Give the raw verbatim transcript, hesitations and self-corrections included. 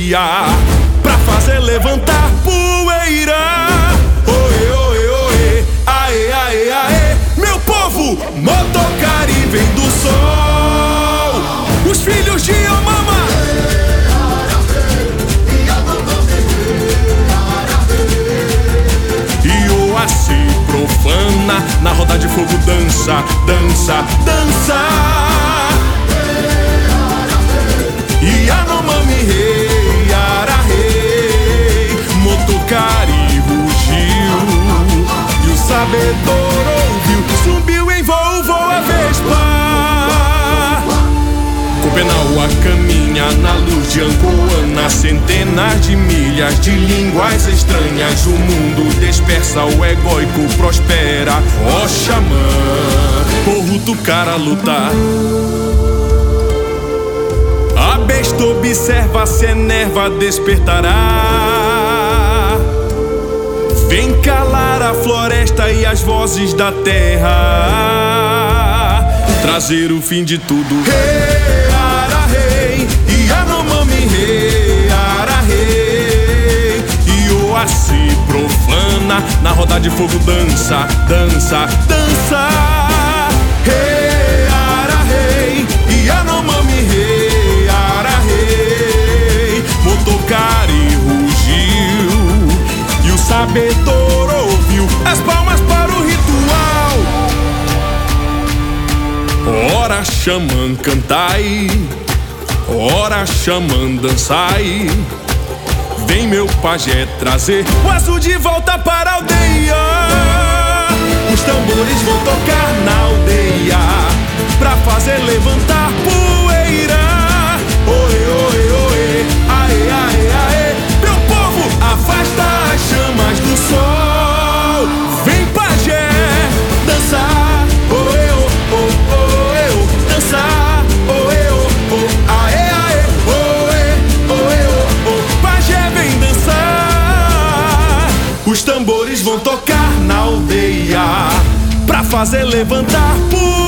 aldeia pra fazer levantar poeira. Oê, oê, oê, aê, aê, aê. Meu povo, Motocari vem do sol. Os filhos de Omama. E o Açi profana na roda de fogo dança, dança, dança. E Yanomami rei, ara rei, Motocari rugiu e o sabedor ouviu, subiu em voo, voa Vespa. Copenaua caminha na luz de Ancoana, centenas de milhas de línguas estranhas. O mundo dispersa, o egóico prospera. Ó xamã, porro do cara lutar. A besta observa, se enerva, despertará. Vem calar a floresta e as vozes da terra, trazer o fim de tudo. Rei, ara, rei, Yanomami, rei, ara, rei. E o Açi profana na roda de fogo dança, dança, dança. Rei, ara, rei, Yanomami, rei, ara, rei. Motocari rugiu e o sabedor ouviu, as palmas para o ritual. Ora xamã cantai, ora xamã dançai. Vem meu pajé trazer o azul de volta para a aldeia. Os tambores vão tocar na aldeia pra fazer levantar poeira. Oê, oê, oê, aê, aê, aê. Meu povo, afasta as chamas do sol. Vem pajé dançar. Oê, oh, oh, oê, oh, dançar. Oê, oh, oh, aê, aê. Oê, oê, oh, oh, pajé vem dançar. Os tambores vão tocar na aldeia pra fazer levantar poeira.